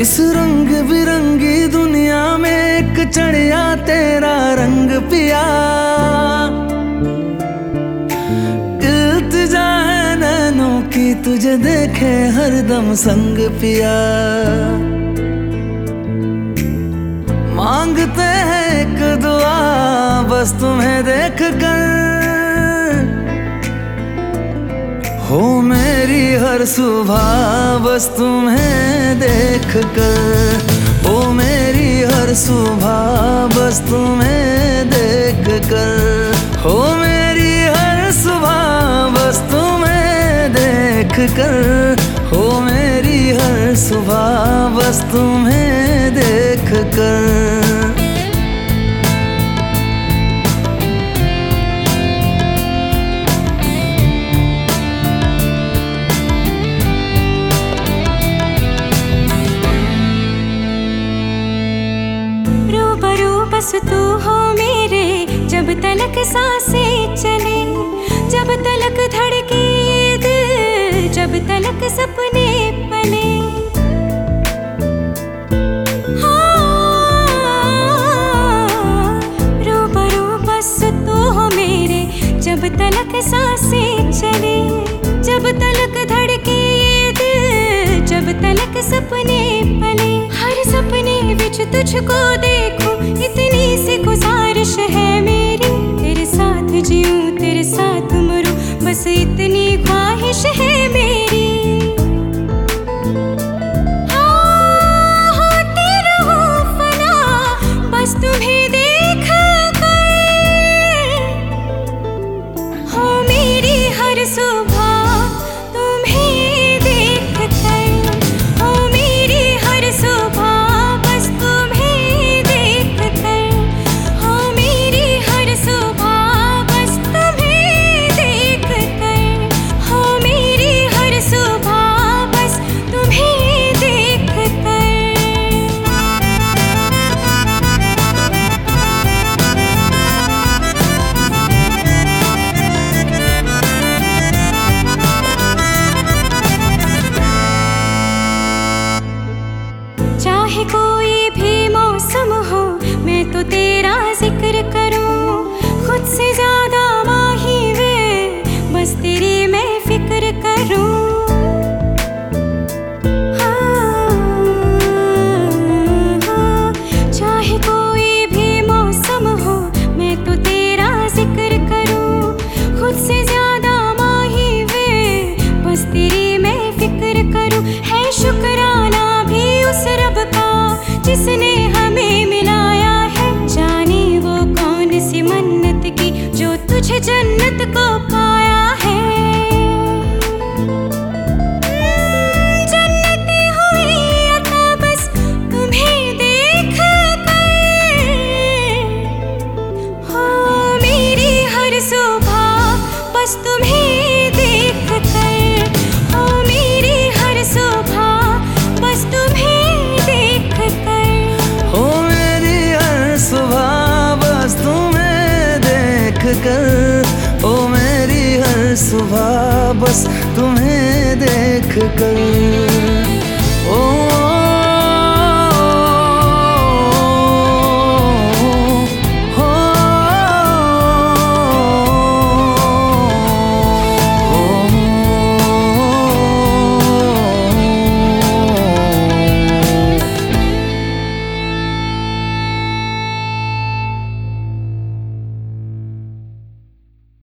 इस रंग बिरंगी दुनिया में एक चढ़िया तेरा रंग पिया। इल्तिजा है नैनों की तुझे देखे हरदम संग पिया। मांगते हैं एक दुआ बस तुम्हें देख कर, हो मेरी हर सुबह बस तुम्हें देख कर। हो मेरी हर सुबह बस तुम्हें देख कर। हो मेरी हर सुबह बस तुम्हें देख कर। हो मेरी हर सुबह बस तुम्हें देख कर। बस तू हो मेरे जब तलक सांसें चले, जब तलक धड़के दिल, जब तलक सपने पले। रूबरू बस तू हो मेरे जब तलक सांसें चले, जब तलक धड़के दिल, जब तलक सपने पले। हर सपने विच तुझको देखूं इतनी सी गुजारिश है मेरी। तेरे साथ जीऊं तेरे साथ मरूं बस इतनी ख्वाहिश है मेरी। हाँ होती रहूं फना बस तुम्हें देख कर। हो मेरी हर सुबह तुम्हें देख कर। हो मेरी हर सुबह बस तुम्हें देख कर। हो मेरी हर सुबह बस तुम्हें देख कर। हो मेरी हर सुबह बस तुम्हें देख कर। चाहे कोई भी मौसम हो मैं तो तेरा जिक्र करूं। खुद से ज्यादा माही वे बस तेरी मैं फिक्र करूं। चाहे कोई भी मौसम हो मैं तो तेरा जिक्र करूं। खुद से ज्यादा माही वे बस तेरी मैं फिक्र करूं। है शुक्राना भी उस रब का जिसने हमें मिलाया है। जाने वो कौन सी मन्नत की जो तुझे जन्नत को पाया है। जन्नती हुई अता बस तुम्हें देख कर। हो मेरी हर सुबह बस तुम्हें देख कर। हो मेरी हर सुबह बस तुम्हें देख कर। हो मेरी हर सुबह बस तुम्हें देख कर। हो मेरी हर सुबह बस तुम्हें देख कर। ओ